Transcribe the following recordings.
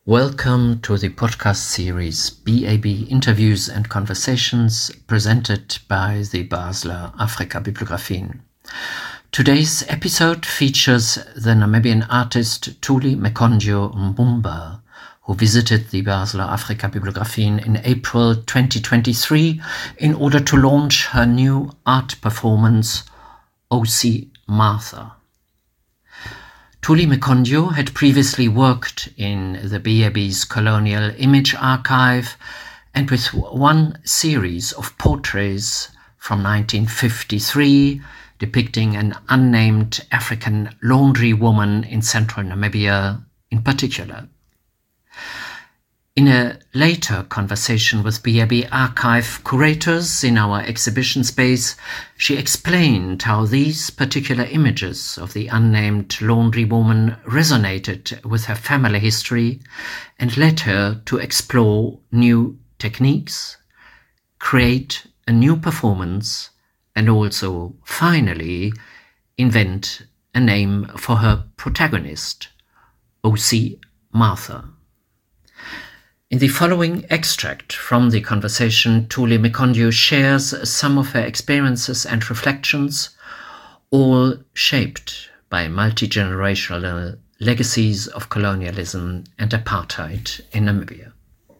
Welcome to the podcast series BAB Interviews and Conversations presented by the Basler Afrika Bibliographien. Today's episode features the Namibian artist Thuli Mekondyo Mbumba, who visited the Basler Afrika Bibliographien in April 2023 in order to launch her new art performance, O.C. Martha. Thuli Mekondyo had previously worked in the BAB's Colonial Image Archive and with one series of portraits from 1953 depicting an unnamed African laundry woman in central Namibia in particular. In a later conversation with BAB archive curators in our exhibition space, she explained how these particular images of the unnamed laundry woman resonated with her family history and led her to explore new techniques, create a new performance, and also, finally, invent a name for her protagonist, O.C. Martha. In the following extract from the conversation, Thuli Mekondyo shares some of her experiences and reflections, all shaped by multi-generational legacies of colonialism and apartheid in Namibia.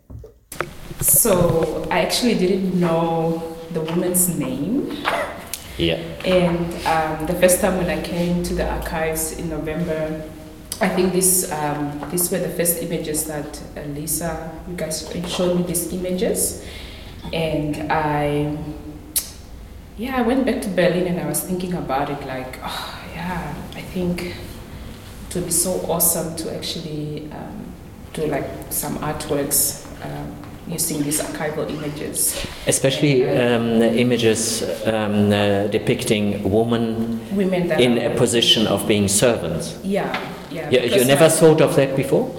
So I actually didn't know the woman's name. Yeah. And the first time when I came to the archives in November, I think these were the first images that Lisa, you guys showed me these images. And I went back to Berlin and I was thinking about it like, I think it would be so awesome to actually do like some artworks using these archival images. Especially images depicting women in a position of being servants. Yeah. You never thought of that before?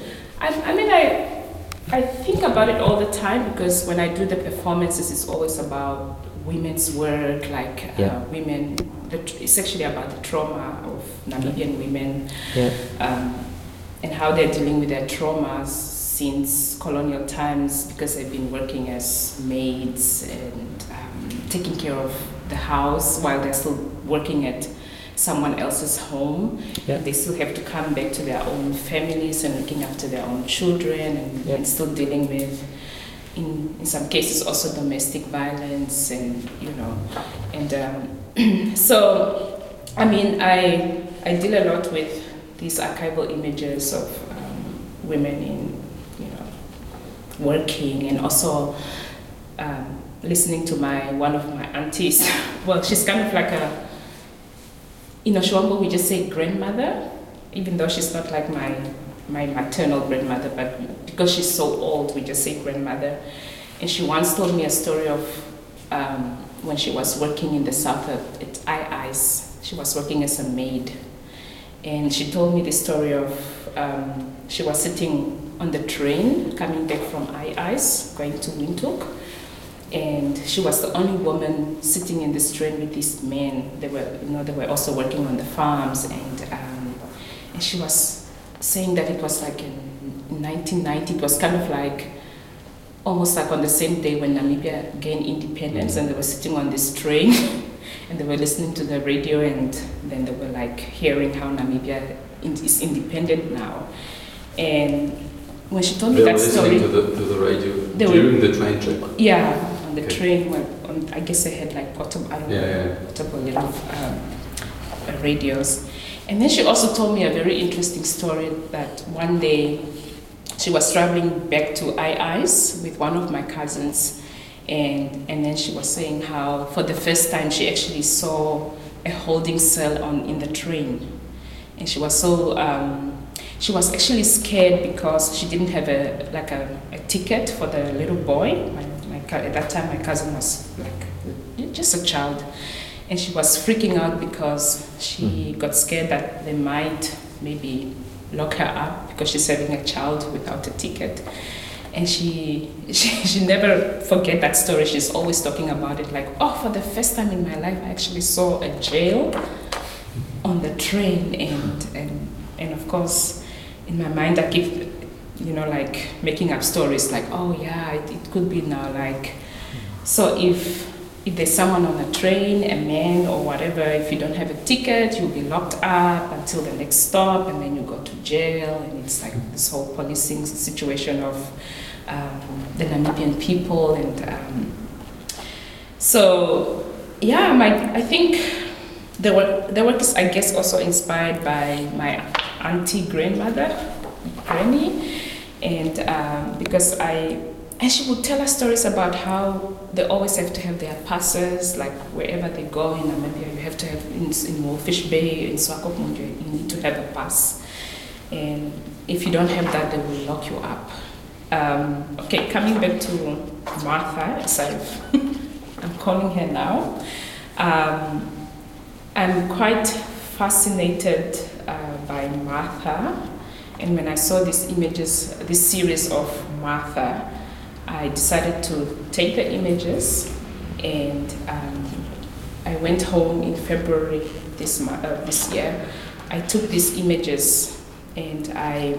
I think about it all the time because when I do the performances, it's always about women's work, like women. It's actually about the trauma of Namibian women and how they're dealing with their traumas since colonial times because they've been working as maids and taking care of the house while they're still working at someone else's home. They still have to come back to their own families and looking after their own children and still dealing with, in some cases, also domestic violence and so I deal a lot with these archival images of women in working and also listening to one of my aunties. Well, she's kind of like in Shwambo, we just say grandmother, even though she's not like my maternal grandmother, but because she's so old, we just say grandmother. And she once told me a story of when she was working in the south at I-Ice. She was working as a maid. And she told me the story of she was sitting on the train coming back from I-Ice, going to Windhoek. And she was the only woman sitting in this train with these men. They were also working on the farms, and she was saying that it was like in 1990. It was kind of like almost like on the same day when Namibia gained independence, and they were sitting on this train, and they were listening to the radio, and then they were like hearing how Namibia is independent now, and when she told me that story, they were listening to the radio during the train trip. Yeah. On the train, I guess they had like portable little radios. And then she also told me a very interesting story that one day she was traveling back to I-Ice with one of my cousins, and then she was saying how for the first time she actually saw a holding cell in the train, and she was so she was actually scared because she didn't have a ticket for the little boy. At that time, my cousin was like just a child, and she was freaking out because she got scared that they might maybe lock her up because she's having a child without a ticket. And she never forget that story. She's always talking about it like, for the first time in my life, I actually saw a jail on the train, and of course, in my mind, I keep like making up stories like, oh yeah, it could be now like, so if there's someone on a train, a man or whatever, if you don't have a ticket, you'll be locked up until the next stop, and then you go to jail, and it's like this whole policing situation of the Namibian people, and so yeah, I think the work is, I guess, also inspired by my auntie grandmother, Granny, and because and she would tell us stories about how they always have to have their passes, like wherever they go in Namibia, you have to have, in Wolfish Bay, in Swakopmund, you need to have a pass. And if you don't have that, they will lock you up. Okay, coming back to Martha, as I'm calling her now, I'm quite fascinated by Martha. And when I saw these images, this series of Martha, I decided to take the images, and I went home in February this year. I took these images and I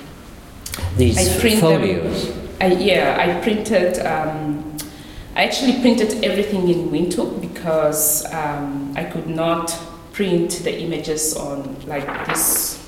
printed folios. I printed. I actually printed everything in Windhoek because I could not print the images on like this.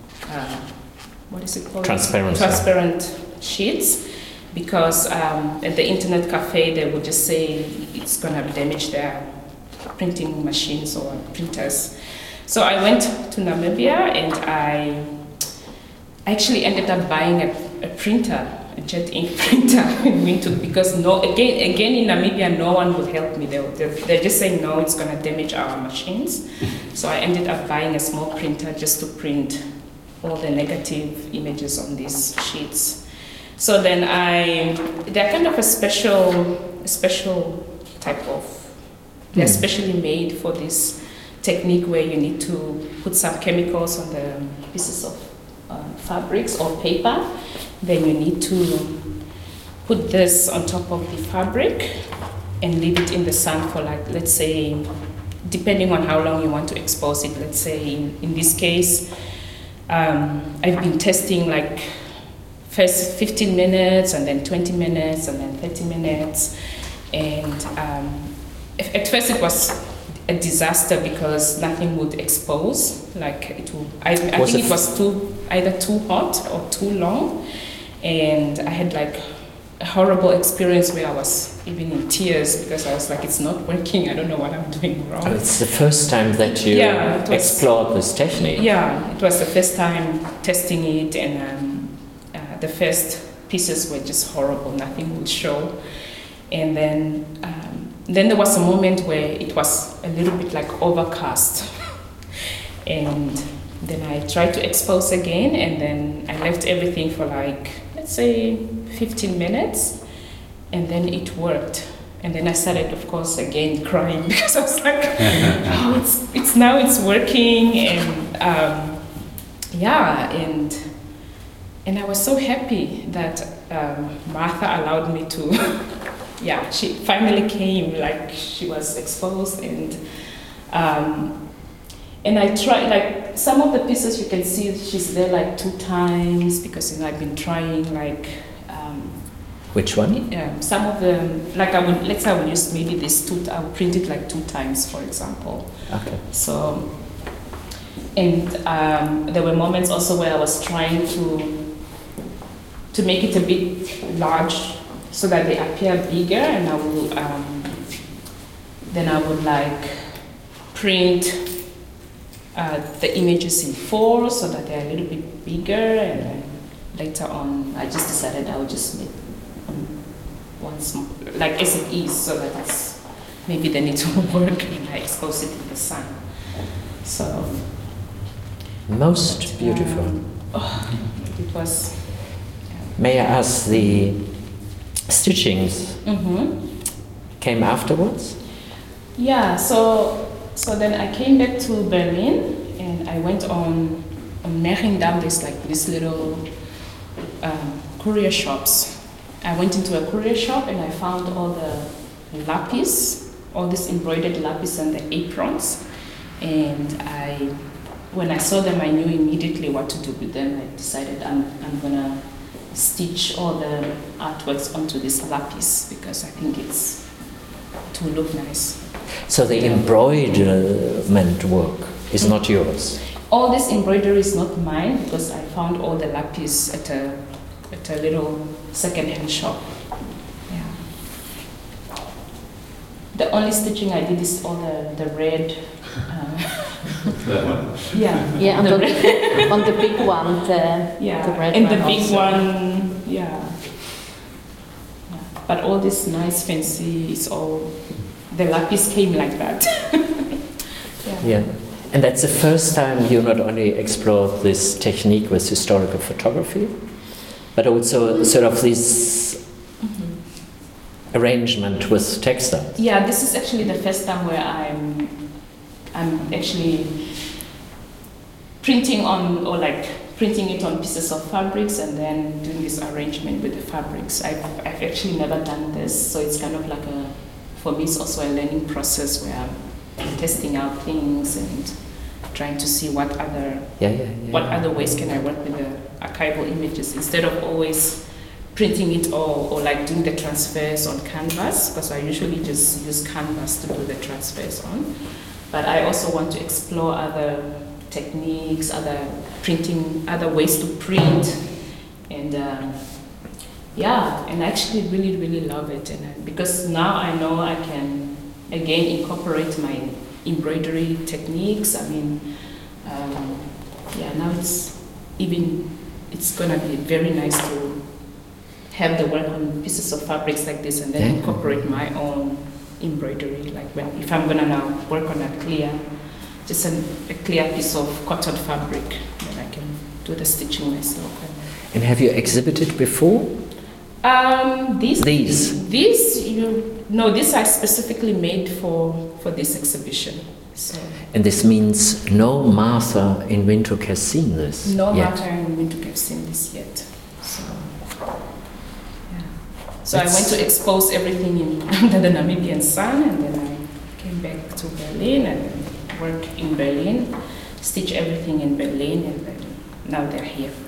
What is it called? Transparent sheets. Because at the internet cafe, they would just say it's going to damage their printing machines or printers. So I went to Namibia, and I actually ended up buying a printer, a jet ink printer in Windhoek, because again in Namibia, no one would help me. They're just saying, no, it's going to damage our machines. So I ended up buying a small printer just to print all the negative images on these sheets. So then they're kind of a special type of, they're specially made for this technique where you need to put some chemicals on the pieces of fabrics or paper. Then you need to put this on top of the fabric and leave it in the sun for, like, let's say, depending on how long you want to expose it. Let's say in this case, I've been testing like first 15 minutes, and then 20 minutes, and then 30 minutes. And at first it was a disaster because nothing would expose. Like I think it was either too hot or too long. And I had like a horrible experience where I was even in tears because I was like, it's not working. I don't know what I'm doing wrong. Oh, it's the first time that you explored this technique. Yeah, it was the first time testing it, and the first pieces were just horrible. Nothing would show. And then there was a moment where it was a little bit like overcast. And then I tried to expose again, and then I left everything for like, let's say 15 minutes, and then it worked. And then I started, of course, again crying because I was like, oh, it's working. And and I was so happy that Martha allowed me to, she finally came, like she was exposed, and I tried, like some of the pieces you can see she's there like 2 times because I've been trying like. Which one? Some of them, like I would use maybe this I would print it like 2 times, for example. Okay. So, and there were moments also where I was trying to make it a bit large so that they appear bigger, and then I would like print the images in 4 so that they're a little bit bigger, and then later on I just decided I would just make one small, like as it is, so that it's maybe then it will work and I expose it in the sun. So most beautiful. It was. May I ask, the stitchings came afterwards? Yeah, so then I came back to Berlin, and I went on Meringham. There's like this little courier shops. I went into a courier shop and I found all the lapis, all this embroidered lapis and the aprons. And when I saw them, I knew immediately what to do with them. I decided I'm gonna stitch all the artworks onto this lapis because I think it will look nice. So the embroiderment work is not yours? All this embroidery is not mine because I found all the lapis at a little second-hand shop. Yeah. The only stitching I did is all the red. That one? Yeah. Yeah, on the big one, the red and one. The big also. one, yeah. But all this nice fancy is all, the lapis came like that. Yeah. And that's the first time you not only explored this technique with historical photography, but also sort of this arrangement with textiles. Yeah, this is actually the first time where I'm actually printing it on pieces of fabrics and then doing this arrangement with the fabrics. I've actually never done this, so it's kind of like for me it's also a learning process where I'm testing out things and trying to see what other ways can I work with the archival images instead of always printing it all or like doing the transfers on canvas, because I usually just use canvas to do the transfers on. But I also want to explore other techniques, other ways to print, and and I actually really, really love it. And because now I know I can again incorporate my embroidery techniques. I mean, now it's gonna be very nice to have the work on pieces of fabrics like this and then incorporate my own embroidery. Like if I'm gonna now work on a clear piece of cotton fabric, then I can do the stitching myself. And have you exhibited before? These I specifically made for this exhibition. So. And this means no Martha in Windhoek has seen this. No Martha in Windhoek has seen this yet. So I went to expose everything under the Namibian sun, and then I came back to Berlin and worked in Berlin, stitch everything in Berlin, and then now they're here.